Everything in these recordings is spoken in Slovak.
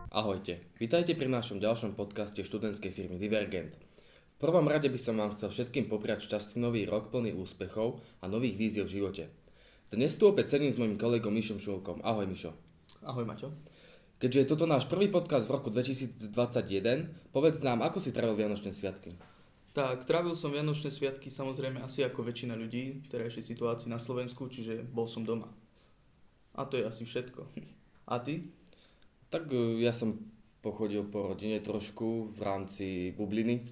Ahojte, vítajte pri našom ďalšom podcaste študentskej firmy Divergent. V prvom rade by som vám chcel všetkým popriať šťastný nový rok plný úspechov a nových víziev v živote. Dnes tu opäť sedím s mojím kolegom Mišom Šulkom. Ahoj Mišo. Ahoj Maťo. Keďže je toto náš prvý podcast v roku 2021, povedz nám, ako si trávil Vianočné sviatky. Tak, trávil som Vianočné sviatky samozrejme asi ako väčšina ľudí v terajšej situácii na Slovensku, čiže bol som doma. A to je asi všetko. A ty? Tak ja som pochodil po rodine trošku v rámci bubliny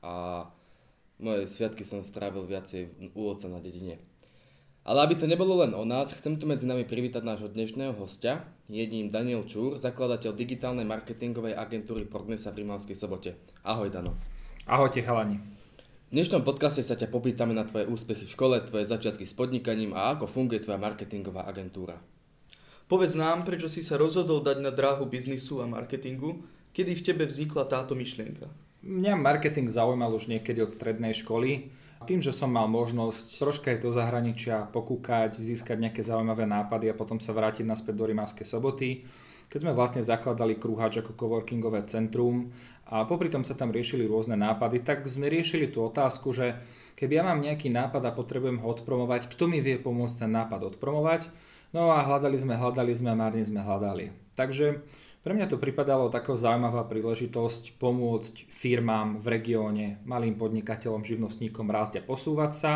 a moje sviatky som strávil viacej u otca na dedine. Ale aby to nebolo len o nás, chcem tu medzi nami privítať nášho dnešného hostia, je ním Daniel Čúr, zakladateľ digitálnej marketingovej agentúry Prognesa v Rimavskej Sobote. Ahoj Dano. Ahojte chalani. V dnešnom podcaste sa ťa popýtame na tvoje úspechy v škole, tvoje začiatky s podnikaním a ako funguje tvoja marketingová agentúra. Povedz nám, prečo si sa rozhodol dať na dráhu biznisu a marketingu, kedy v tebe vznikla táto myšlienka? Mňa marketing zaujímal už niekedy od strednej školy. Tým, že som mal možnosť troška ísť do zahraničia, pokúkať, získať nejaké zaujímavé nápady a potom sa vrátiť naspäť do Rimavskej Soboty, keď sme vlastne zakladali Krúhač ako coworkingové centrum a popri tom sa tam riešili rôzne nápady, tak sme riešili tú otázku, že keby ja mám nejaký nápad a potrebujem ho odpromovať, kto mi vie pomôcť ten nápad odpromovať? No a hľadali sme a márne sme hľadali. Takže pre mňa to pripadalo takou zaujímavá príležitosť pomôcť firmám v regióne, malým podnikateľom, živnostníkom rásť a posúvať sa.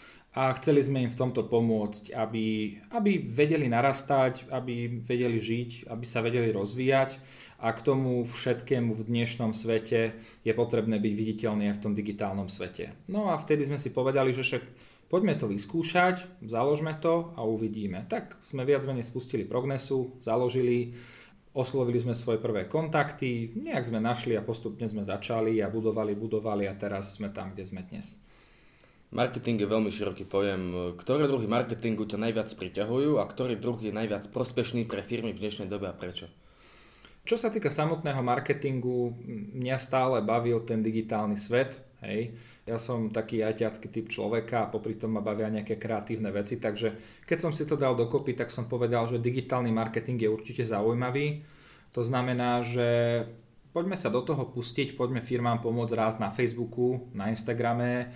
A chceli sme im v tomto pomôcť, aby vedeli narastať, aby vedeli žiť, aby sa vedeli rozvíjať. A k tomu všetkému v dnešnom svete je potrebné byť viditeľný aj v tom digitálnom svete. No a vtedy sme si povedali, že však poďme to vyskúšať, založme to a uvidíme. Tak sme viac menej spustili Prognesu, založili, oslovili sme svoje prvé kontakty, nejak sme našli a postupne sme začali a budovali a teraz sme tam, kde sme dnes. Marketing je veľmi široký pojem. Ktoré druhy marketingu ťa najviac priťahujú a ktorý druh je najviac prospešný pre firmy v dnešnej dobe a prečo? Čo sa týka samotného marketingu, mňa stále bavil ten digitálny svet. Hej. Ja som taký ajťácky typ človeka a popri tom ma bavia nejaké kreatívne veci, takže keď som si to dal dokopy, tak som povedal, že digitálny marketing je určite zaujímavý. To znamená, že poďme sa do toho pustiť, poďme firmám pomôcť rásť na Facebooku, na Instagrame,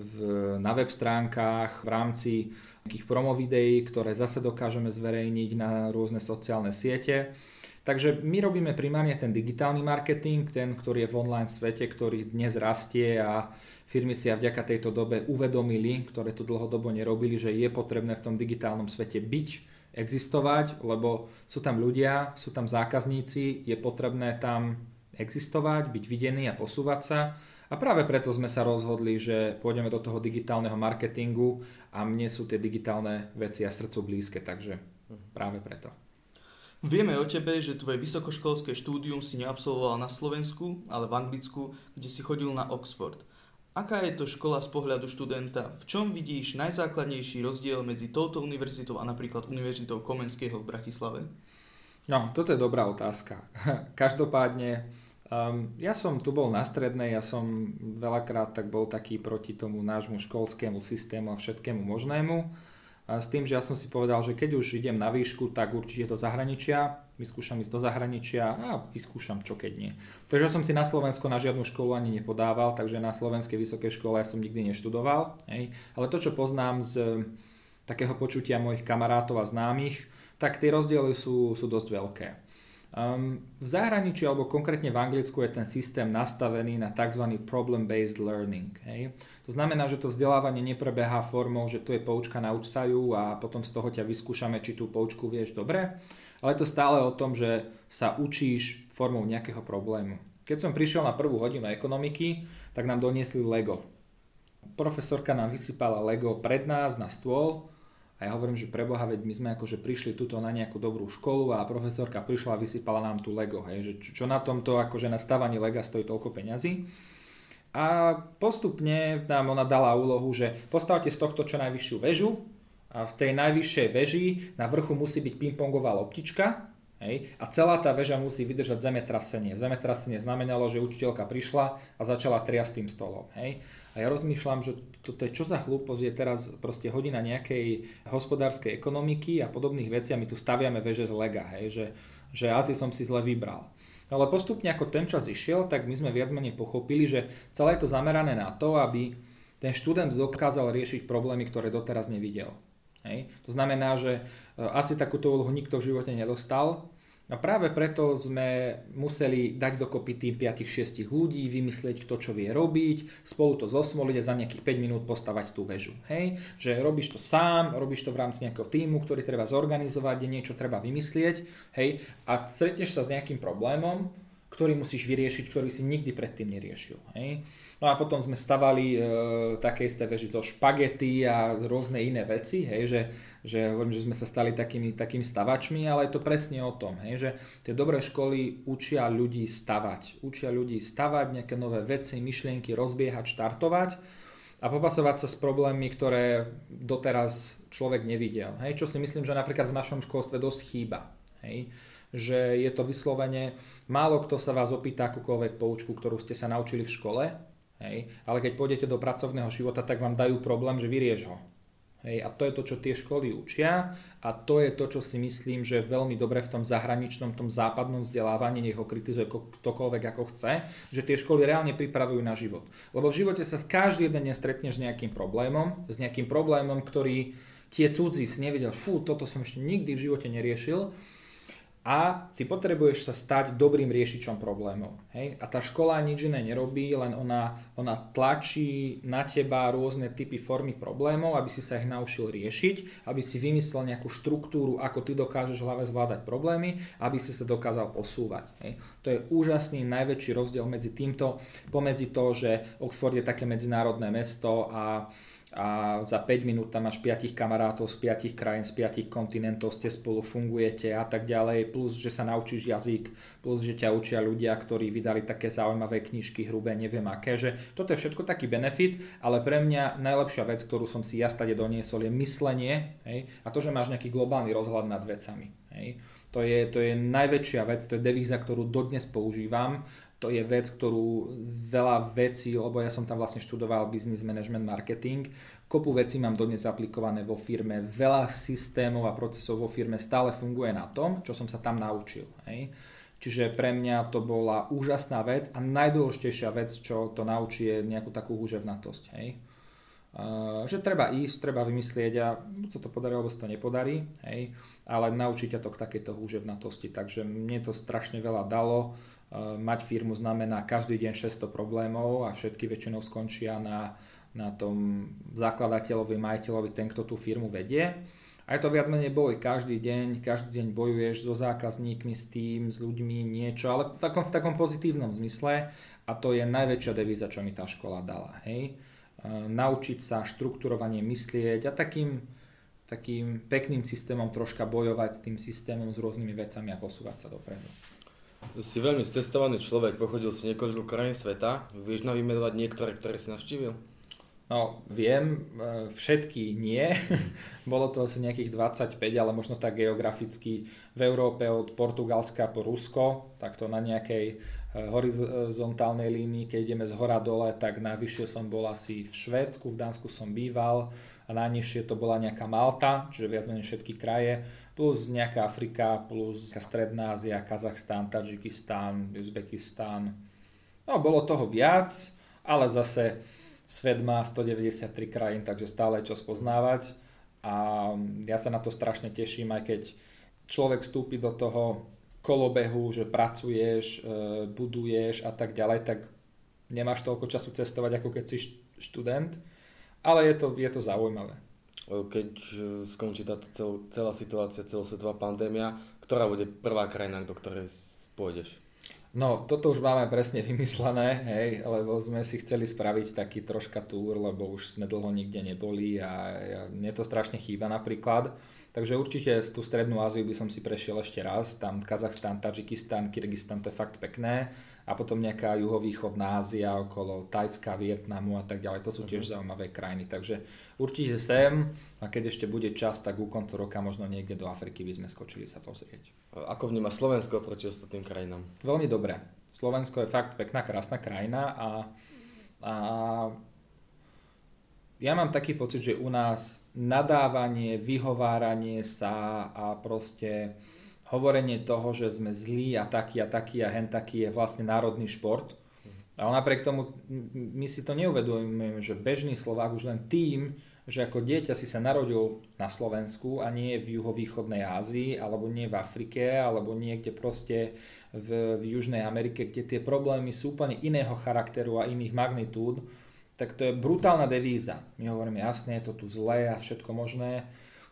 na web stránkach, v rámci nejakých promovideí, ktoré zase dokážeme zverejniť na rôzne sociálne siete. Takže my robíme primárne ten digitálny marketing, ten, ktorý je v online svete, ktorý dnes rastie a firmy si aj vďaka tejto dobe uvedomili, ktoré to dlhodobo nerobili, že je potrebné v tom digitálnom svete byť, existovať, lebo sú tam ľudia, sú tam zákazníci, je potrebné tam existovať, byť videný a posúvať sa. A práve preto sme sa rozhodli, že pôjdeme do toho digitálneho marketingu a mne sú tie digitálne veci aj srdcu blízke, takže práve preto. Vieme o tebe, že tvoje vysokoškolské štúdium si neabsolvoval na Slovensku, ale v Anglicku, kde si chodil na Oxford. Aká je to škola z pohľadu študenta? V čom vidíš najzákladnejší rozdiel medzi touto univerzitou a napríklad Univerzitou Komenského v Bratislave? No, toto je dobrá otázka. Každopádne, ja som tu bol na strednej, ja som veľakrát tak bol taký proti tomu nášmu školskému systému a všetkému možnému. A s tým, že ja som si povedal, že keď už idem na výšku, tak určite do zahraničia, vyskúšam ísť do zahraničia a vyskúšam čo keď nie. Takže som si na Slovensko na žiadnu školu ani nepodával, takže na slovenskej vysokej škole ja som nikdy neštudoval. Hej. Ale to, čo poznám z takého počutia mojich kamarátov a známych, tak tie rozdiely sú dosť veľké. V zahraničí alebo konkrétne v Anglicku je ten systém nastavený na tzv. Problem-based learning. Hej. To znamená, že to vzdelávanie neprebieha formou, že tu je poučka, nauč sa ju a potom z toho ťa vyskúšame, či tú poučku vieš dobre, ale to stále o tom, že sa učíš formou nejakého problému. Keď som prišiel na prvú hodinu ekonomiky, tak nám doniesli Lego. Profesorka nám vysypala Lego pred nás na stôl. A ja hovorím, že preboha, veď my sme akože prišli tuto na nejakú dobrú školu a profesorka prišla a vysypala nám tu Lego. Hej, že čo na tomto, akože na stavaní Lega stojí toľko peňazí. A postupne nám ona dala úlohu, že postavte z tohto čo najvyššiu väžu a v tej najvyššej veži na vrchu musí byť pingpongová loptička. Hej, a celá tá väža musí vydržať zemetrasenie. Zemetrasenie znamenalo, že učiteľka prišla a začala triasť tým stolom. Hej. A ja rozmýšľam, že toto je čo za hlúposť, je teraz proste hodina nejakej hospodárskej ekonomiky a podobných vecí a my tu staviame veže z Lega. Hej, že asi som si zle vybral. Ale postupne ako ten čas išiel, tak my sme viac menej pochopili, že celé je to zamerané na to, aby ten študent dokázal riešiť problémy, ktoré doteraz nevidel. Hej. To znamená, že asi takúto úlohu nikto v živote nedostal. A práve preto sme museli dať dokopy tým 5-6 ľudí, vymyslieť kto čo vie robiť, spolu to zosmoliť a za nejakých 5 minút postavať tú väžu. Hej? Že robíš to sám, robíš to v rámci nejakého tímu, ktorý treba zorganizovať, kde niečo treba vymyslieť, hej? A stretneš sa s nejakým problémom, ktorý musíš vyriešiť, ktorý si nikdy predtým neriešil. Hej? No a potom sme stavali také isté veži zo špagety a rôzne iné veci, hej? Že hovorím, že sme sa stali takými stavačmi, ale je to presne o tom, hej? Že tie dobré školy učia ľudí stavať. Učia ľudí stavať nejaké nové veci, myšlienky, rozbiehať, štartovať a popasovať sa s problémmi, ktoré doteraz človek nevidel. Hej? Čo si myslím, že napríklad v našom školstve dosť chýba. Hej? Že je to vyslovene, málo kto sa vás opýta akúkoľvek poučku, ktorú ste sa naučili v škole, hej, ale keď pôjdete do pracovného života, tak vám dajú problém, že vyrieš ho. Hej, a to je to, čo tie školy učia a to je to, čo si myslím, že je veľmi dobre v tom zahraničnom, tom západnom vzdelávaní, nech ho kritizuje ktokoľvek ako chce, že tie školy reálne pripravujú na život. Lebo v živote sa každý jeden deň stretneš s nejakým problémom, ktorý tie cudzí si nevedel, toto som ešte nikdy v živote neriešil. A ty potrebuješ sa stať dobrým riešičom problémov. Hej? A tá škola nič iné nerobí, len ona tlačí na teba rôzne typy formy problémov, aby si sa ich naučil riešiť, aby si vymyslel nejakú štruktúru, ako ty dokážeš v hlave zvládať problémy, aby si sa dokázal posúvať. Hej? To je úžasný najväčší rozdiel medzi týmto, pomedzi to, že Oxford je také medzinárodné mesto a za 5 minút tam máš 5 kamarátov z 5 krajín, z 5 kontinentov, ste spolu fungujete a tak ďalej, plus, že sa naučíš jazyk, plus, že ťa učia ľudia, ktorí vydali také zaujímavé knižky, hrubé, neviem aké, že toto je všetko taký benefit, ale pre mňa najlepšia vec, ktorú som si ja stade doniesol, je myslenie, hej, a to, že máš nejaký globálny rozhľad nad vecami. Hej. To je najväčšia vec, to je devíza, ktorú dodnes používam. To je vec, ktorú veľa vecí, lebo ja som tam vlastne študoval business management marketing, kopu vecí mám dodnes aplikované vo firme, veľa systémov a procesov vo firme stále funguje na tom, čo som sa tam naučil. Hej. Čiže pre mňa to bola úžasná vec a najdôležitejšia vec, čo to naučí, je nejakú takú húževnatosť. Hej. Že treba ísť, treba vymyslieť a buď sa to podarí, alebo sa to nepodarí, hej. Ale naučí ťa to k takejto húževnatosti, takže mne to strašne veľa dalo. Mať firmu znamená každý deň 600 problémov a všetky väčšinou skončia na tom zakladateľovi, majiteľovi, ten, kto tú firmu vedie. A je to viac menej boj každý deň bojuješ so zákazníkmi, s tým, s ľuďmi, niečo, ale v takom pozitívnom zmysle a to je najväčšia devíza, čo mi tá škola dala. Hej? Naučiť sa štruktúrovanie myslieť a takým pekným systémom troška bojovať s tým systémom, s rôznymi vecami a posúvať sa dopredu. Si veľmi cestovaný človek, pochodil si niekoľko krajín sveta. Vieš nám vymenovať niektoré, ktoré si navštívil? No, viem, všetky nie. Bolo to asi nejakých 25, ale možno tak geograficky v Európe od Portugalska po Rusko, takto na nejakej horizontálnej línii, keď ideme z hora dole, tak najvyššie som bol asi v Švédsku, v Dánsku som býval a najnižšie to bola nejaká Malta, čiže viac menej všetky kraje, plus nejaká Afrika, plus Stredná Ázia, Kazachstán, Tadžikistán, Uzbekistán. No, bolo toho viac, ale zase svet má 193 krajín, takže stále je čo spoznávať a ja sa na to strašne teším, aj keď človek vstúpi do toho kolobehu, že pracuješ, buduješ a tak ďalej, tak nemáš toľko času cestovať, ako keď si študent, ale je to zaujímavé. Keď skončí táto celá situácia, celosvetová pandémia, ktorá bude prvá krajina, do ktorej pôjdeš? No, toto už máme presne vymyslené, hej, lebo sme si chceli spraviť taký troška túr, lebo už sme dlho nikde neboli a mne to strašne chýba napríklad. Takže určite tú Strednú Áziu by som si prešiel ešte raz, tam Kazachstán, Tadžikistán, Kyrgyzstan, to je fakt pekné a potom nejaká juhovýchodná Ázia okolo Thajska, Vietnamu a tak ďalej, to sú tiež zaujímavé krajiny, takže určite sem a keď ešte bude čas, tak u koncu roka možno niekde do Afriky by sme skočili sa pozrieť. Ako vníma Slovensko proti ostatným krajinám? Veľmi dobre. Slovensko je fakt pekná, krásna krajina a ja mám taký pocit, že u nás nadávanie, vyhováranie sa a proste hovorenie toho, že sme zlí a taký a hen taký je vlastne národný šport. Ale napriek tomu my si to neuvedomujeme, že bežný Slovák už len tým, že ako dieťa si sa narodil na Slovensku a nie v juhovýchodnej Ázii, alebo nie v Afrike, alebo niekde proste v Južnej Amerike, kde tie problémy sú úplne iného charakteru a iných magnitud, tak to je brutálna devíza. My hovoríme, jasne, je to tu zlé a všetko možné,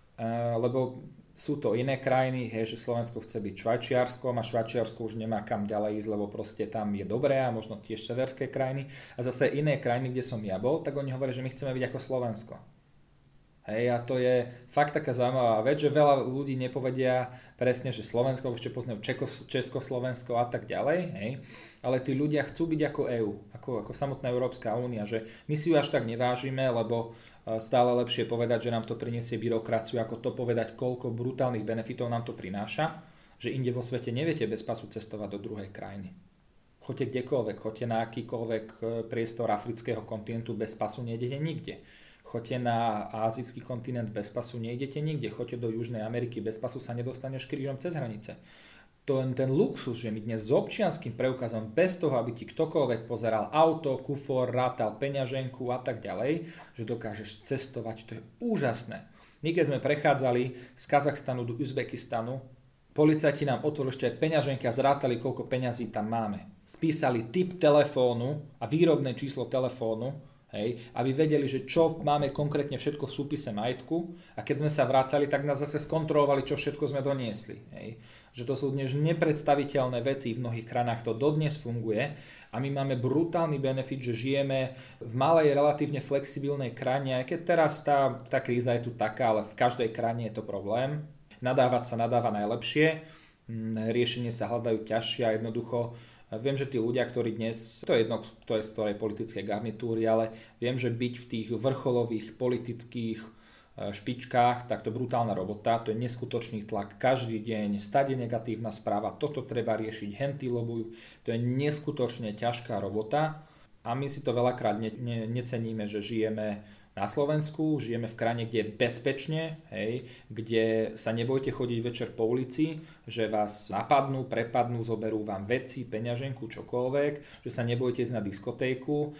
lebo sú to iné krajiny, že Slovensko chce byť Švajčiarskom a Švajčiarsko už nemá kam ďalej ísť, lebo proste tam je dobré a možno tiež severské krajiny. A zase iné krajiny, kde som ja bol, tak oni hovoria, že my chceme byť ako Slovensko. Hej, a to je fakt taká zaujímavá vec, že veľa ľudí nepovedia presne, že Slovensko, ešte poznajú Československo a tak ďalej, hej. Ale tí ľudia chcú byť ako EÚ, ako samotná Európska únia, že my si ju až tak nevážime, lebo stále lepšie povedať, že nám to prinesie byrokraciu, ako to povedať, koľko brutálnych benefitov nám to prináša, že inde vo svete neviete bez pasu cestovať do druhej krajiny. Choďte kdekoľvek, choďte na akýkoľvek priestor afrického kontinentu, bez pasu nejdete nikde. Choďte na ázijský kontinent, bez pasu nejdete nikde. Choďte do Južnej Ameriky, bez pasu sa nedostaneš krížom cez hranice. Ten luxus, že my dnes s občianskym preukazom, bez toho, aby ti ktokoľvek pozeral auto, kufor, rátal peňaženku a tak ďalej, že dokážeš cestovať, to je úžasné. My keď sme prechádzali z Kazachstanu do Uzbekistanu, policajti nám otvorili ešte aj peňaženky a zrátali, koľko peňazí tam máme. Spísali typ telefónu a výrobné číslo telefónu, hej, aby vedeli, že čo máme konkrétne všetko v súpise majetku a keď sme sa vracali, tak nás zase skontrolovali, čo všetko sme doniesli. Hej. Že to sú dnes nepredstaviteľné veci, v mnohých krajinách to dodnes funguje a my máme brutálny benefit, že žijeme v malej, relatívne flexibilnej krajine, aj keď teraz tá kríza je tu taká, ale v každej krajine je to problém. Nadávať sa nadáva najlepšie, riešenie sa hľadajú ťažšie a jednoducho viem, že tí ľudia, ktorí dnes, to je jedno, kto je z ktorej politickej garnitúry, ale viem, že byť v tých vrcholových politických špičkách, tak to je brutálna robota, to je neskutočný tlak každý deň, stade negatívna správa, toto treba riešiť, henty lobujú, to je neskutočne ťažká robota a my si to veľakrát neceníme, že žijeme na Slovensku, žijeme v krajine, kde je bezpečne, hej, kde sa nebojte chodiť večer po ulici, že vás napadnú, prepadnú, zoberú vám veci, peňaženku, čokoľvek, že sa nebojte ísť na diskotéku,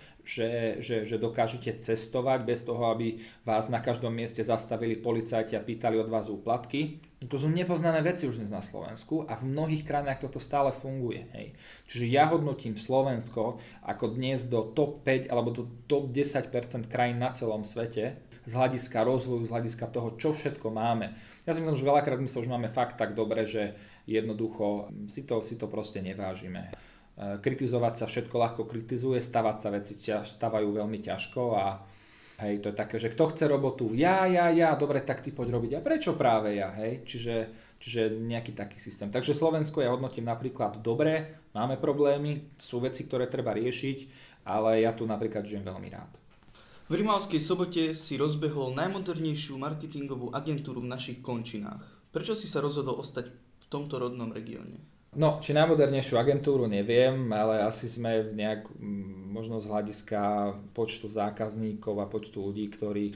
že dokážete cestovať bez toho, aby vás na každom mieste zastavili policajti a pýtali od vás úplatky. To sú nepoznané veci už dnes na Slovensku a v mnohých krajinách toto stále funguje. Hej. Čiže ja hodnotím Slovensko ako dnes do top 5 alebo do top 10% krajín na celom svete z hľadiska rozvoju, z hľadiska toho, čo všetko máme. Ja si myslím, že veľakrát my sa už máme fakt tak dobre, že jednoducho si to proste nevážime. Kritizovať sa všetko ľahko kritizuje, stavať sa veci stavajú veľmi ťažko a hej, to je také, že kto chce robotu, ja, dobre, tak ty poď robiť. A prečo práve ja, hej? Čiže nejaký taký systém. Takže Slovensko ja hodnotím napríklad dobre, máme problémy, sú veci, ktoré treba riešiť, ale ja tu napríklad žijem veľmi rád. V Rimavskej Sobote si rozbehol najmodernejšiu marketingovú agentúru v našich končinách. Prečo si sa rozhodol ostať v tomto rodnom regióne? No, či najmodernejšiu agentúru neviem, ale asi sme nejak možno z hľadiska počtu zákazníkov a počtu ľudí,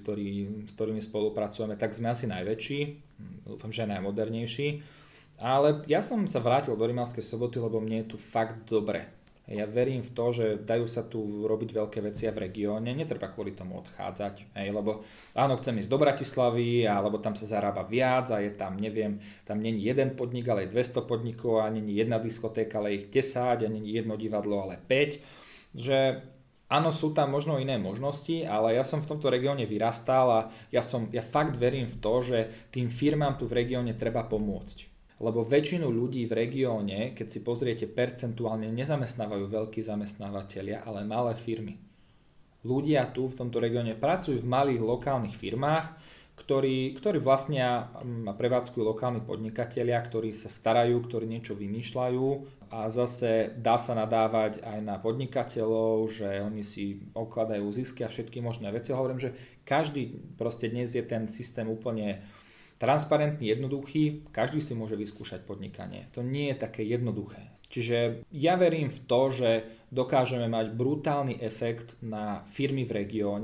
s ktorými spolupracujeme, tak sme asi najväčší, dúfam, že aj najmodernejší. Ale ja som sa vrátil do Rimavskej Soboty, lebo mne je tu fakt dobre. Ja verím v to, že dajú sa tu robiť veľké veci v regióne, netreba kvôli tomu odchádzať, lebo áno, chcem ísť do Bratislavy, alebo tam sa zarába viac a je tam, neviem, tam není jeden podnik, ale je 200 podnikov a není jedna diskotéka, ale ich 10 a není jedno divadlo, ale 5, že áno, sú tam možno iné možnosti, ale ja som v tomto regióne vyrastal a ja fakt verím v to, že tým firmám tu v regióne treba pomôcť. Lebo väčšinu ľudí v regióne, keď si pozriete percentuálne, nezamestnávajú veľkí zamestnávateľia, ale malé firmy. Ľudia tu v tomto regióne pracujú v malých lokálnych firmách, ktorí vlastnia a prevádzkujú lokálni podnikatelia, ktorí sa starajú, ktorí niečo vymýšľajú a zase dá sa nadávať aj na podnikateľov, že oni si okladajú zisky a všetky možné veci. Hovorím, že každý proste dnes je ten systém úplne transparentný, jednoduchý, každý si môže vyskúšať podnikanie. To nie je také jednoduché. Čiže ja verím v to, že dokážeme mať brutálny efekt na firmy v regióne,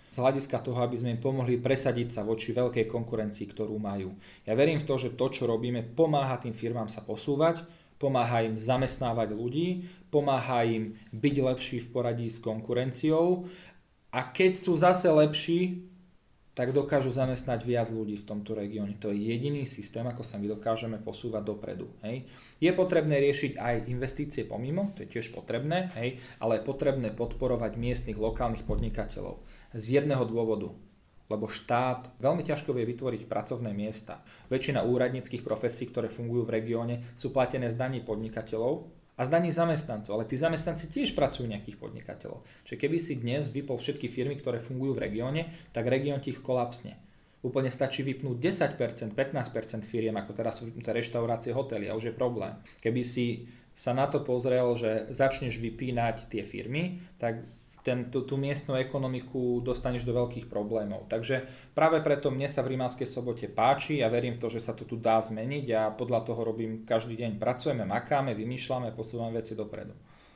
z hľadiska toho, aby sme im pomohli presadiť sa voči veľkej konkurencii, ktorú majú. Ja verím v to, že to, čo robíme, pomáha tým firmám sa posúvať, pomáha im zamestnávať ľudí, pomáha im byť lepší v poradí s konkurenciou a keď sú zase lepší, tak dokážu zamestnať viac ľudí v tomto regióne. To je jediný systém, ako sa my dokážeme posúvať dopredu. Hej. Je potrebné riešiť aj investície pomimo, to je tiež potrebné, hej, ale je potrebné podporovať miestnych lokálnych podnikateľov. Z jedného dôvodu, lebo štát veľmi ťažko vie vytvoriť pracovné miesta. Väčšina úradníckych profesí, ktoré fungujú v regióne, sú platené z daní podnikateľov a z daní zamestnancov, ale tí zamestnanci tiež pracujú nejakých podnikateľov. Čiže keby si dnes vypol všetky firmy, ktoré fungujú v regióne, tak región ti kolapsne. Úplne stačí vypnúť 10%, 15% firiem, ako teraz sú vypnuté reštaurácie, hotely a už je problém. Keby si sa na to pozrel, že začneš vypínať tie firmy, tak tú miestnu ekonomiku dostaneš do veľkých problémov. Takže práve preto mne sa v Rimavskej Sobote páči a verím v to, že sa to tu dá zmeniť a podľa toho robím každý deň. Pracujeme, makáme, vymýšľame, posúvame veci dopredu.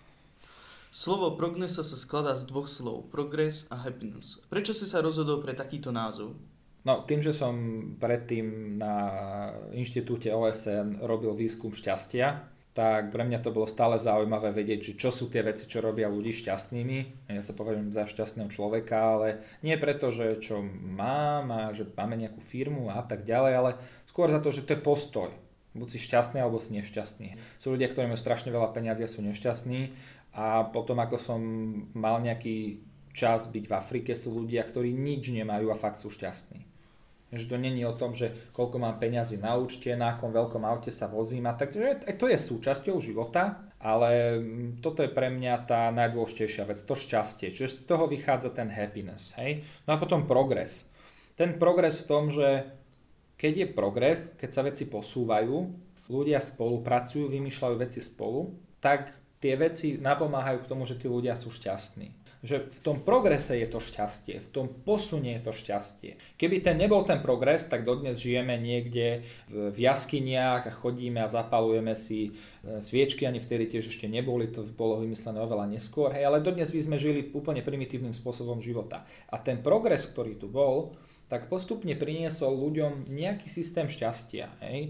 Slovo Prognesa sa skladá z dvoch slov, progress a happiness. Prečo si sa rozhodol pre takýto názov? No, tým, že som predtým na inštitúte OSN robil výskum šťastia, tak pre mňa to bolo stále zaujímavé vedieť, že čo sú tie veci, čo robia ľudí šťastnými. Ja sa považujem za šťastného človeka, ale nie preto, že čo mám a že máme nejakú firmu a tak ďalej, ale skôr za to, že to je postoj. Buď si šťastný, alebo si nešťastný. Sú ľudia, ktorí majú strašne veľa peniazí a sú nešťastní a potom, ako som mal nejaký čas byť v Afrike, sú ľudia, ktorí nič nemajú a fakt sú šťastní. Že to není o tom, že koľko mám peňazí na účte, na akom veľkom aute sa vozím a tak. To je súčasťou života, ale toto je pre mňa tá najdôležitejšia vec, to šťastie. Čiže z toho vychádza ten happiness. Hej? No a potom progres. Ten progres v tom, že keď je progres, keď sa veci posúvajú, ľudia spolupracujú, vymýšľajú veci spolu, tak tie veci napomáhajú k tomu, že tí ľudia sú šťastní. Že v tom progrese je to šťastie, v tom posune je to šťastie. Keby nebol ten progres, tak dodnes žijeme niekde v jaskyniach a chodíme a zapalujeme si sviečky, ani vtedy tiež ešte neboli, to bolo vymyslené oveľa neskôr, hej, ale dodnes by sme žili úplne primitívnym spôsobom života. A ten progres, ktorý tu bol, tak postupne priniesol ľuďom nejaký systém šťastia, hej.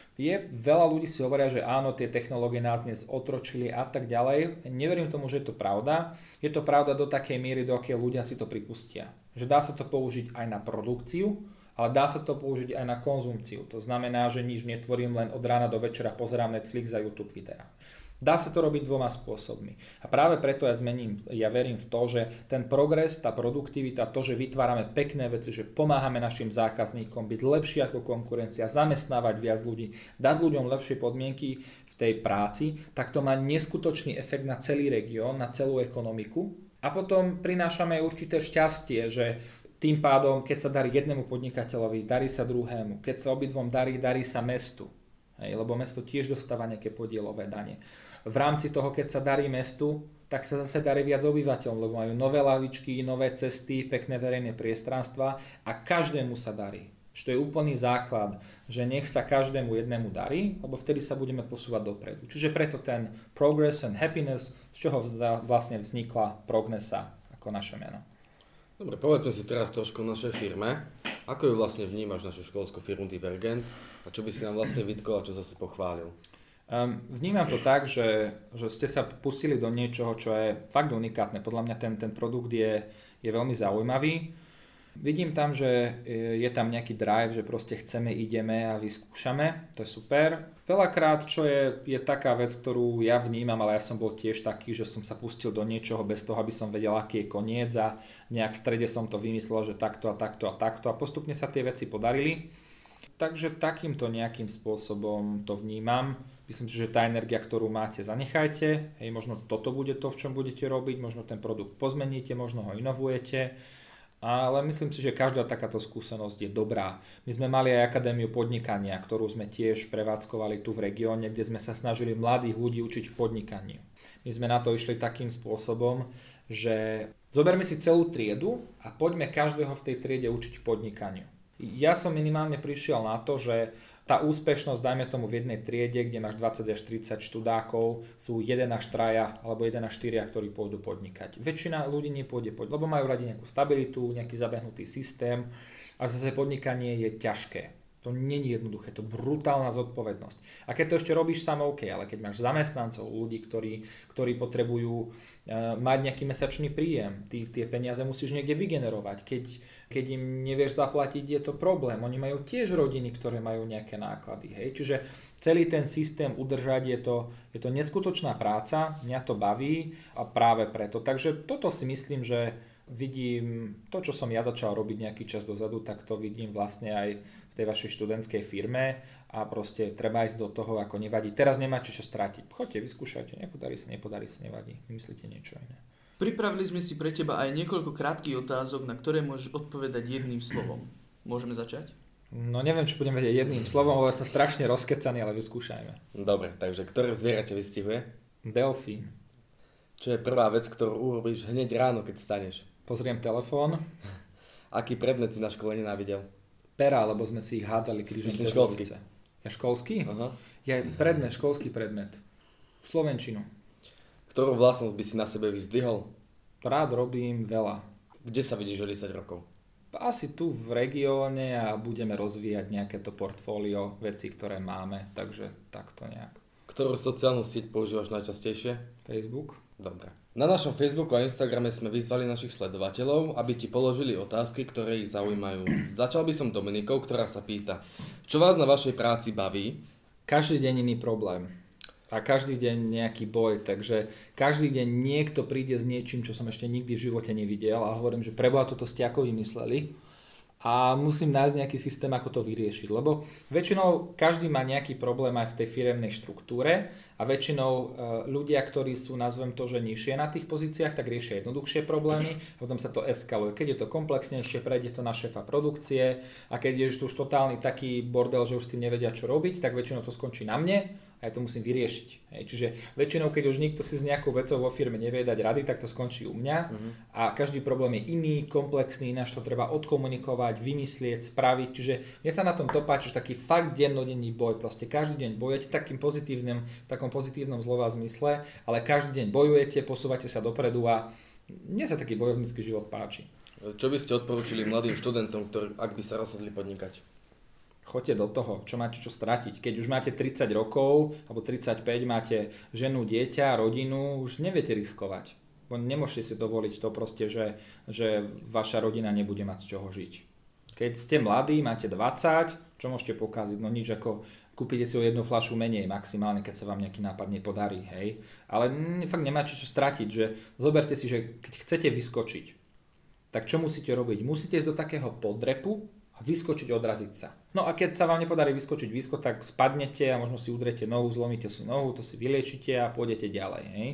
Veľa ľudí si hovoria, že áno, tie technológie nás dnes otročili a tak ďalej. Neverím tomu, že je to pravda. Je to pravda do takej miery, do akej ľudia si to pripustia. Že dá sa to použiť aj na produkciu, ale dá sa to použiť aj na konzumciu. To znamená, že nič netvorím, len od rána do večera pozerám Netflix a YouTube videá. Dá sa to robiť dvoma spôsobmi. A práve preto ja verím v to, že ten progres, tá produktivita, to, že vytvárame pekné veci, že pomáhame našim zákazníkom byť lepší ako konkurencia, zamestnávať viac ľudí, dať ľuďom lepšie podmienky v tej práci, tak to má neskutočný efekt na celý región, na celú ekonomiku. A potom prinášame aj určité šťastie, že tým pádom, keď sa darí jednému podnikateľovi, darí sa druhému. Keď sa obidvom darí sa mestu. Hej, lebo mesto tiež dostáva nejaké podielové dane. V rámci toho, keď sa darí mestu, tak sa zase darí viac obyvateľom, lebo majú nové lavičky, nové cesty, pekné verejné priestranstva a každému sa darí. Čo je úplný základ, že nech sa každému jednému darí, lebo vtedy sa budeme posúvať dopredu. Čiže preto ten progress and happiness, z čoho vlastne vznikla Prognesa ako naše meno. Dobre, povedzme si teraz trošku o našej firme. Ako ju vlastne vnímaš, našu školskú firmu Divergent? A čo by si nám vlastne vytkol a čo zase pochválil? Vnímam to tak, že ste sa pustili do niečoho, čo je fakt unikátne. Podľa mňa ten produkt je veľmi zaujímavý. Vidím tam, že je tam nejaký drive, že proste chceme, ideme a vyskúšame. To je super. Veľakrát, čo je taká vec, ktorú ja vnímam, ale ja som bol tiež taký, že som sa pustil do niečoho bez toho, aby som vedel, aký je koniec a nejak v strede som to vymyslel, že takto a takto a takto a postupne sa tie veci podarili. Takže takýmto nejakým spôsobom to vnímam. Myslím si, že tá energia, ktorú máte, zanechajte. Hej, možno toto bude to, v čom budete robiť, možno ten produkt pozmeníte, možno ho inovujete. Ale myslím si, že každá takáto skúsenosť je dobrá. My sme mali aj Akadémiu podnikania, ktorú sme tiež prevádzkovali tu v regióne, kde sme sa snažili mladých ľudí učiť podnikaniu. My sme na to išli takým spôsobom, že zoberme si celú triedu a poďme každého v tej triede učiť podnikaniu. Ja som minimálne prišiel na to, že tá úspešnosť, dajme tomu v jednej triede, kde máš 20 až 30 študákov, sú 1 až 3 alebo 1 až 4, ktorí pôjdu podnikať. Väčšina ľudí nepôjde podnikať, lebo majú radi nejakú stabilitu, nejaký zabehnutý systém a zase podnikanie je ťažké. To nie je jednoduché, to je brutálna zodpovednosť. A keď to ešte robíš sám, OK, ale keď máš zamestnancov, ľudí, ktorí potrebujú mať nejaký mesačný príjem, ty tie peniaze musíš niekde vygenerovať. Keď im nevieš zaplatiť, je to problém. Oni majú tiež rodiny, ktoré majú nejaké náklady. Hej? Čiže celý ten systém udržať je to neskutočná práca, mňa to baví a práve preto. Takže toto si myslím, že vidím, to čo som ja začal robiť nejaký čas dozadu, tak to vidím vlastne aj v tej vašej študentskej firme a proste treba ísť do toho, ako nevadí. Teraz nemáte čo stratiť. Choďte, vyskúšajte, nepodarí sa, nevadí. Vymyslite niečo iné. Pripravili sme si pre teba aj niekoľko krátkych otázok, na ktoré môžeš odpovedať jedným slovom. Môžeme začať? No neviem, či budem vedieť jedným slovom, ale som strašne rozkecaný, ale vyskúšajme. Dobre, takže ktoré zviera ťa vystihuje? Delfín. Čo je prvá vec, ktorú urobíš hneď ráno, keď staneš? Pozriem telefón. Aký predmet si na škole nenávidel? Pera, lebo sme si ich hádzali krížom Myslím cez školský. ulice. Ja školský? Aha. Ja školský predmet. Slovenčinu. Ktorú vlastnosť by si na sebe vyzdvihol? Rád robím veľa. Kde sa vidíš o 10 rokov? Asi tu v regióne a budeme rozvíjať nejaké to portfólio vecí, ktoré máme, takže takto nejak. Ktorú sociálnu sieť používaš najčastejšie? Facebook. Dobre. Na našom Facebooku a Instagrame sme vyzvali našich sledovateľov, aby ti položili otázky, ktoré ich zaujímajú. Začal by som Dominikou, ktorá sa pýta, čo vás na vašej práci baví? Každý deň iný problém. A každý deň nejaký boj, takže každý deň niekto príde s niečím, čo som ešte nikdy v živote nevidel a hovorím, že preboha toto ste ako vymysleli a musím nájsť nejaký systém, ako to vyriešiť, lebo väčšinou každý má nejaký problém aj v tej firemnej štruktúre a väčšinou ľudia, ktorí sú, nazvem to, že nižšie na tých pozíciách, tak riešia jednoduchšie problémy, potom sa to eskaluje. Keď je to komplexnejšie, prejde to na šéfa produkcie a keď je už totálny taký bordel, že už s tým nevedia čo robiť, tak väčšinou to skončí na mne a ja to musím vyriešiť. Hej. Čiže väčšinou, keď už nikto si s nejakou vecou vo firme nevie dať rady, tak to skončí u mňa a každý problém je iný, komplexný, ináč to treba odkomunikovať, vymyslieť, spraviť. Čiže mne sa na tom to páči, že taký fakt dennodenný boj, proste každý deň bojujete v takom pozitívnom slova zmysle, ale každý deň bojujete, posúvate sa dopredu a mne sa taký bojovnícky život páči. Čo by ste odporúčili mladým študentom, ak by sa rozhodli podnikať? Choďte do toho, čo máte čo stratiť. Keď už máte 30 rokov alebo 35, máte ženu, dieťa, rodinu, už neviete riskovať. Bo nemôžete si dovoliť to proste, že vaša rodina nebude mať z čoho žiť. Keď ste mladí, máte 20, čo môžete pokaziť? No nič, ako kúpite si o jednu fľašu menej maximálne, keď sa vám nejaký nápad nepodarí. Hej? Ale fakt nemáte čo stratiť. Že zoberte si, že keď chcete vyskočiť, tak čo musíte robiť? Musíte ísť do takého podrepu, a vyskočiť, odraziť sa. No a keď sa vám nepodarí vyskočiť tak spadnete a možno si udriete nohu, zlomíte si nohu, to si vyliečite a pôjdete ďalej. Hej?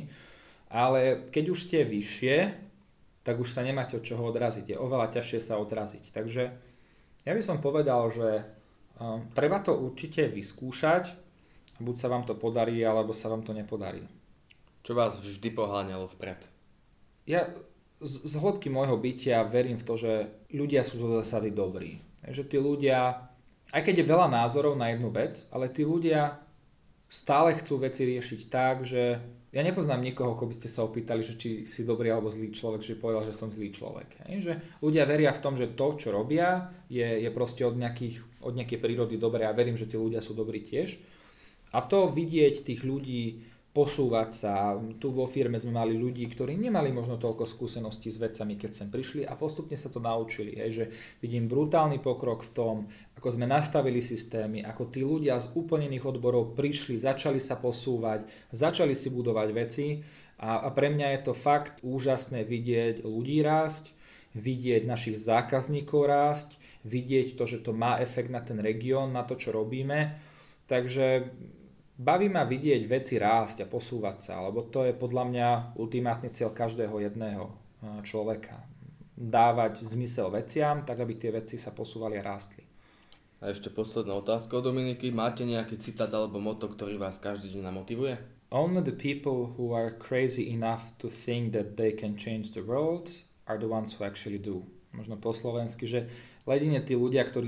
Ale keď už ste vyššie, tak už sa nemáte od čoho odraziť. Je oveľa ťažšie sa odraziť. Takže ja by som povedal, že treba to určite vyskúšať, buď sa vám to podarí, alebo sa vám to nepodarí. Čo vás vždy poháňalo vpred? Ja z hĺbky môjho bytia verím v to, že ľudia sú zo zásady dobrí. Že tí ľudia, aj keď je veľa názorov na jednu vec, ale tí ľudia stále chcú veci riešiť tak, že ja nepoznám nikoho, ako by ste sa opýtali, že či si dobrý alebo zlý človek, že povedal, že som zlý človek. Že ľudia veria v tom, že to, čo robia, je proste od nejakej prírody dobré a verím, že tí ľudia sú dobrí tiež. A to vidieť tých ľudí posúvať sa. Tu vo firme sme mali ľudí, ktorí nemali možno toľko skúseností s vecami, keď sem prišli a postupne sa to naučili. Že vidím brutálny pokrok v tom, ako sme nastavili systémy, ako tí ľudia z úplne iných odborov prišli, začali sa posúvať, začali si budovať veci a pre mňa je to fakt úžasné vidieť ľudí rásť, vidieť našich zákazníkov rásť, vidieť to, že to má efekt na ten región, na to, čo robíme. Takže baví ma vidieť veci rásť a posúvať sa, lebo to je podľa mňa ultimátny cieľ každého jedného človeka. Dávať zmysel veciam, tak aby tie veci sa posúvali a rástli. A ešte posledná otázka od Dominiky. Máte nejaký citát alebo motto, ktorý vás každý deň namotivuje? Only the people who are crazy enough to think that they can change the world are the ones who actually do. Možno po slovensky, že Ledine tí ľudia, ktorí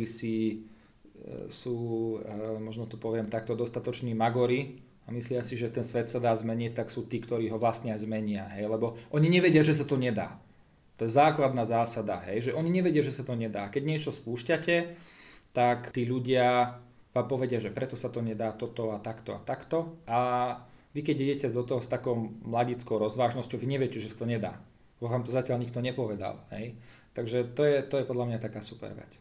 sú, možno to poviem takto, dostatoční magori a myslia si, že ten svet sa dá zmeniť, tak sú tí, ktorí ho vlastne aj zmenia. Hej? Lebo oni nevedia, že sa to nedá. To je základná zásada, hej? Že oni nevedia, že sa to nedá. Keď niečo spúšťate, tak tí ľudia vám povedia, že preto sa to nedá toto a takto a takto. A vy keď idete do toho s takou mladickou rozvážnosťou, vy neviete, že sa to nedá. Bo vám to zatiaľ nikto nepovedal. Hej? Takže to je podľa mňa taká super vec.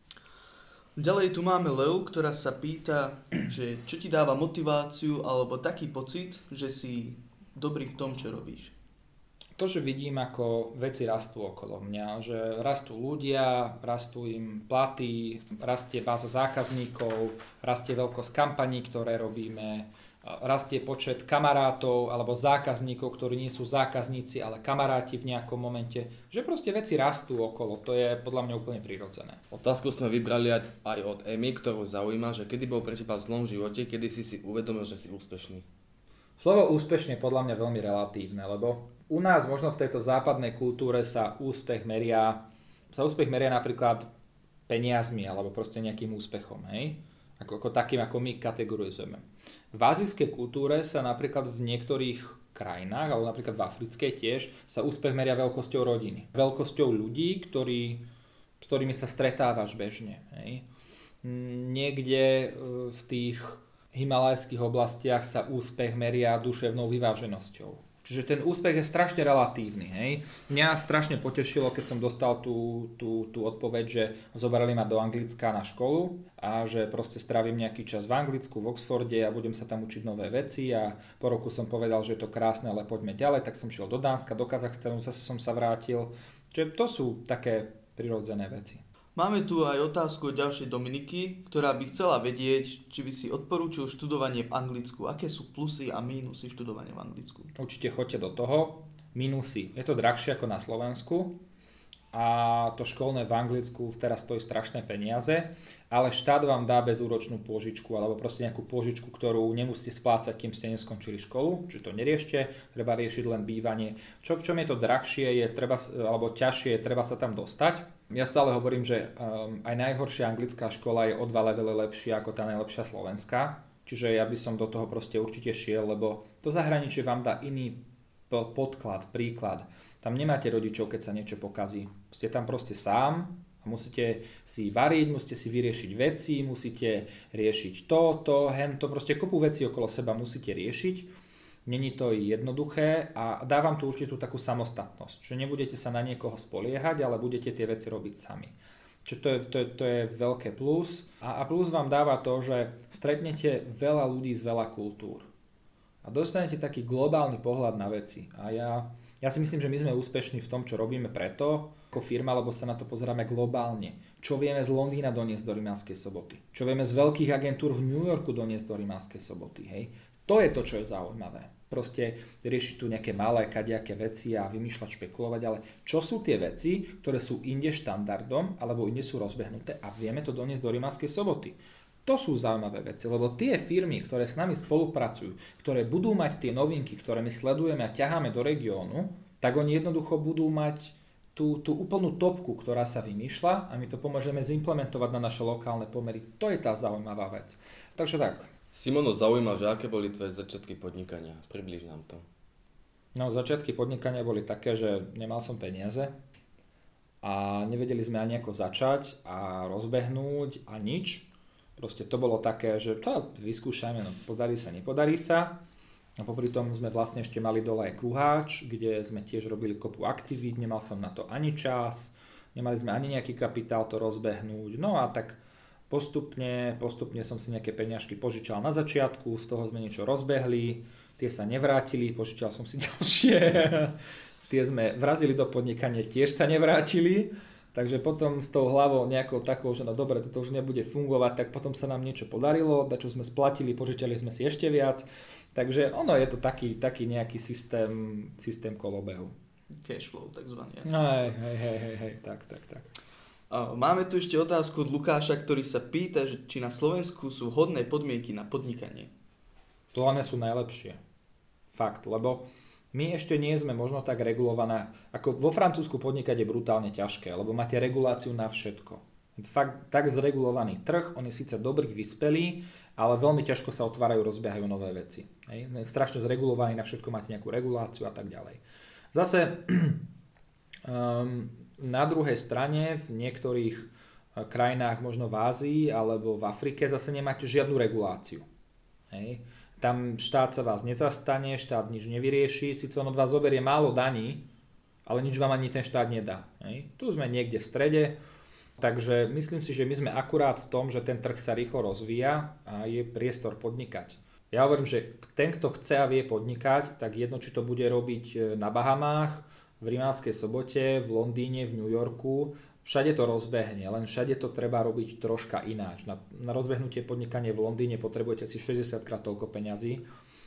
Ďalej tu máme Leu, ktorá sa pýta, že čo ti dáva motiváciu alebo taký pocit, že si dobrý v tom, čo robíš. To, že vidím, ako veci rastú okolo mňa, že rastú ľudia, rastú im platy, rastie báza zákazníkov, rastie veľkosť kampaní, ktoré robíme, rastie počet kamarátov alebo zákazníkov, ktorí nie sú zákazníci, ale kamaráti v nejakom momente, že proste veci rastú okolo, to je podľa mňa úplne prirodzené. Otázku sme vybrali aj od Emy, ktorú zaujíma, že kedy bol pre teba v zlom živote, kedy si uvedomil, že si úspešný. Slovo úspešne je podľa mňa veľmi relatívne, lebo u nás možno v tejto západnej kultúre sa úspech meria napríklad peniazmi alebo proste nejakým úspechom, hej? Ako takým, ako my kategorizujeme. V azijskej kultúre sa napríklad v niektorých krajinách, alebo napríklad v africkej tiež, sa úspech meria veľkosťou rodiny. Veľkosťou ľudí, s ktorými sa stretávaš bežne, hej? Niekde v tých himalajských oblastiach sa úspech meria duševnou vyváženosťou. Čiže ten úspech je strašne relatívny. Hej? Mňa strašne potešilo, keď som dostal tú odpoveď, že zobrali ma do Anglicka na školu a že proste strávim nejaký čas v Anglicku, v Oxforde a budem sa tam učiť nové veci a po roku som povedal, že je to krásne, ale poďme ďalej, tak som šiel do Dánska, do Kazachstanu, zase som sa vrátil. Čiže to sú také prirodzené veci. Máme tu aj otázku od ďalšej Dominiky, ktorá by chcela vedieť, či by si odporúčil študovanie v Anglicku. Aké sú plusy a mínusy študovania v Anglicku? Určite choďte do toho. Mínusy. Je to drahšie ako na Slovensku a to školné v Anglicku teraz stojí strašné peniaze, ale štát vám dá bezúročnú pôžičku alebo proste nejakú pôžičku, ktorú nemusíte splácať, kým ste neskončili školu, čiže to neriešte, treba riešiť len bývanie. V čom je to drahšie alebo ťažšie, treba sa tam dostať. Ja stále hovorím, že aj najhoršia anglická škola je o 2 levely lepšia ako tá najlepšia slovenská, čiže ja by som do toho proste určite šiel, lebo to zahraničie vám dá iný podklad, príklad. Tam nemáte rodičov, keď sa niečo pokazí. Ste tam proste sám a musíte si variť, musíte si vyriešiť veci, musíte riešiť to, hento, proste kopu vecí okolo seba musíte riešiť. Není to jednoduché a dávam tu určite tú takú samostatnosť, že nebudete sa na niekoho spoliehať, ale budete tie veci robiť sami. Čiže to je veľké plus. A plus vám dáva to, že stretnete veľa ľudí z veľa kultúr. A dostanete taký globálny pohľad na veci. A ja si myslím, že my sme úspešní v tom, čo robíme preto, ako firma, lebo sa na to pozeráme globálne. Čo vieme z Londýna doniesť do Rimavskej Soboty. Čo vieme z veľkých agentúr v New Yorku doniesť do Rimavskej Soboty. Hej? To je to, čo je zaujímavé. Proste riešiť tu nejaké malé, kadejaké veci a vymýšľať, špekulovať, ale čo sú tie veci, ktoré sú inde štandardom alebo inde sú rozbehnuté a vieme to doniesť do Rimavskej Soboty. To sú zaujímavé veci, lebo tie firmy, ktoré s nami spolupracujú, ktoré budú mať tie novinky, ktoré my sledujeme a ťaháme do regiónu, tak oni jednoducho budú mať tú úplnú topku, ktorá sa vymýšľa a my to pomôžeme zimplementovať na naše lokálne pomery. To je tá zaujímavá vec. Takže tak. Simono, zaujíma, že aké boli tvoje začiatky podnikania? Približ nám to. No, začiatky podnikania boli také, že nemal som peniaze a nevedeli sme ani ako začať a rozbehnúť a nič. Proste to bolo také, že to vyskúšajme, no podarí sa, nepodarí sa. A popri tom sme vlastne ešte mali dole aj kruháč, kde sme tiež robili kopu aktivít, nemal som na to ani čas, nemali sme ani nejaký kapitál to rozbehnúť. No a tak postupne som si nejaké peňažky požičal na začiatku, z toho sme niečo rozbehli, tie sa nevrátili, požičal som si ďalšie, tie sme vrazili do podnikania, tiež sa nevrátili, takže potom s tou hlavou nejakou takou, že no dobre, toto už nebude fungovať, tak potom sa nám niečo podarilo, dačo sme splatili, požičali sme si ešte viac, takže ono je to taký nejaký systém kolobehu. Cash flow takzvaný. Hej, tak. Máme tu ešte otázku od Lukáša, ktorý sa pýta, že či na Slovensku sú vhodné podmienky na podnikanie. Podľa mňa sú najlepšie. Fakt, lebo my ešte nie sme možno tak regulované, ako vo Francúzsku podnikať je brutálne ťažké, lebo máte reguláciu na všetko. Fakt tak zregulovaný trh, on je síce dobrý, vyspelý, ale veľmi ťažko sa otvárajú, rozbiehajú nové veci. Hej. Je strašne zregulovaný, na všetko máte nejakú reguláciu a tak ďalej. Zase na druhej strane v niektorých krajinách, možno v Ázii alebo v Afrike, zase nemáte žiadnu reguláciu. Hej. Tam štát sa vás nezastane, štát nič nevyrieši, síce on od vás zoberie málo daní, ale nič vám ani ten štát nedá. Hej. Tu sme niekde v strede, takže myslím si, že my sme akurát v tom, že ten trh sa rýchlo rozvíja a je priestor podnikať. Ja hovorím, že ten, kto chce a vie podnikať, tak jedno, či to bude robiť na Bahamách, v Rimavskej Sobote, v Londýne, v New Yorku, všade to rozbehne, len všade to treba robiť troška ináč. Na rozbehnutie podnikanie v Londýne potrebujete si 60 krát toľko peňazí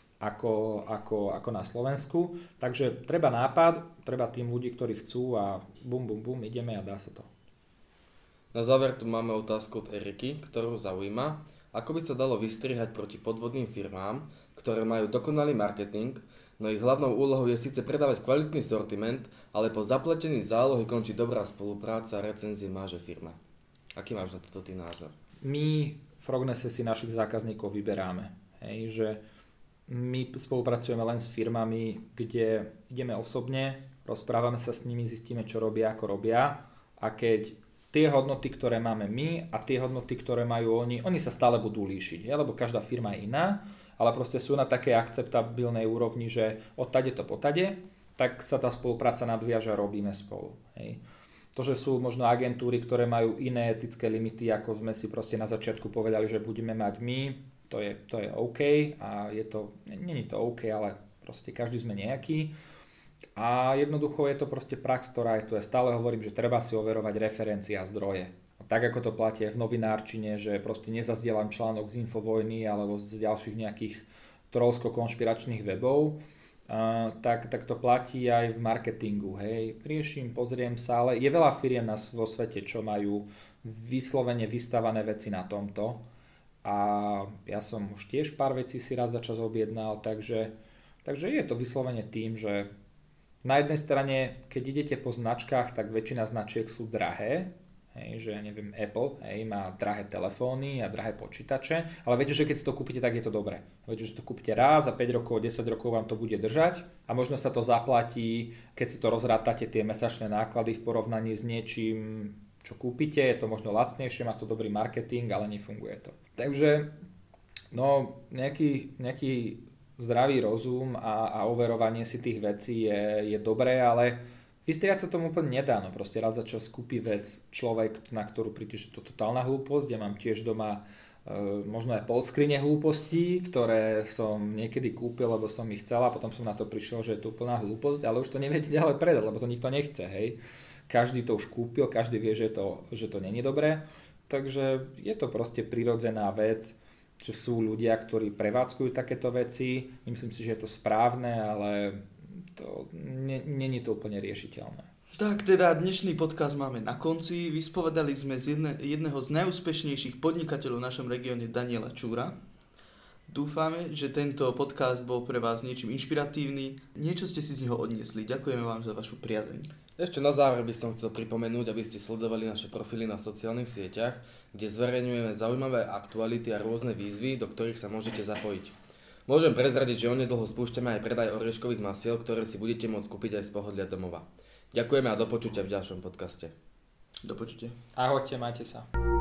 ako na Slovensku. Takže treba nápad, treba tým ľudí, ktorí chcú a bum, bum, bum, ideme a dá sa to. Na záver tu máme otázku od Eriky, ktorú zaujíma, ako by sa dalo vystrihať proti podvodným firmám, ktoré majú dokonalý marketing, no ich hlavnou úlohou je síce predávať kvalitný sortiment, ale po zapletení zálohy končí dobrá spolupráca a recenzie máže firma. Aký máš na toto ty názor? My v Frognesse si našich zákazníkov vyberáme. Hej, že my spolupracujeme len s firmami, kde ideme osobne, rozprávame sa s nimi, zistíme, čo robia, ako robia a keď tie hodnoty, ktoré máme my a tie hodnoty, ktoré majú oni sa stále budú líšiť, lebo každá firma je iná, ale proste sú na takej akceptabilnej úrovni, že odtade to potade, tak sa tá spolupráca nadviaže a robíme spolu. Hej. To, že sú možno agentúry, ktoré majú iné etické limity, ako sme si proste na začiatku povedali, že budeme mať my, to je OK a nie je to OK, ale proste každý sme nejaký. A jednoducho je to proste prax, ktorá je tu. Ja stále hovorím, že treba si overovať referencie a zdroje. Tak ako to platí v novinárčine, že proste nezazdielam článok z Infovojny alebo z ďalších nejakých trollsko-konšpiračných webov, tak to platí aj v marketingu. Hej. Riešim, pozriem sa, ale je veľa firiem vo svete, čo majú vyslovene vystavané veci na tomto. A ja som už tiež pár vecí si raz za čas objednal, takže je to vyslovene tým, že na jednej strane, keď idete po značkách, tak väčšina značiek sú drahé, hej, že neviem, Apple má drahé telefóny a drahé počítače, ale viete, že keď si to kúpite, tak je to dobré. Viete, že to kúpite raz a 5 rokov, 10 rokov vám to bude držať a možno sa to zaplatí, keď si to rozrátate tie mesačné náklady v porovnaní s niečím, čo kúpite, je to možno lacnejšie, má to dobrý marketing, ale nefunguje to. Takže nejaký zdravý rozum a overovanie si tých vecí je dobré, ale vystriať sa tomu úplne nedá. No proste raz za čas kúpi vec človek, na ktorú príde, že to je totálna hlúposť. Ja mám tiež doma možno aj polskrine hlúpostí, ktoré som niekedy kúpil, lebo som ich chcel a potom som na to prišiel, že je to úplná hlúposť, ale už to neviete ďalej predať, lebo to nikto nechce. Hej. Každý to už kúpil, každý vie, že to není dobré. Takže je to proste prirodzená vec, že sú ľudia, ktorí prevádzkujú takéto veci. Myslím si, že je to správne, ale nie je to úplne riešiteľné. Tak teda dnešný podcast máme na konci. Vyspovedali sme z jedného z najúspešnejších podnikateľov v našom regióne, Daniela Čúra. Dúfame, že tento podcast bol pre vás niečím inšpiratívny. Niečo ste si z neho odniesli. Ďakujeme vám za vašu priazeň. Ešte na záver by som chcel pripomenúť, aby ste sledovali naše profily na sociálnych sieťach, kde zverejňujeme zaujímavé aktuality a rôzne výzvy, do ktorých sa môžete zapojiť. Môžem prezradiť, že onedlho spúšťame aj predaj orieškových masiel, ktoré si budete môcť kúpiť aj z pohodlia domova. Ďakujeme a do počutia v ďalšom podcaste. Do počutia. Ahojte, majte sa.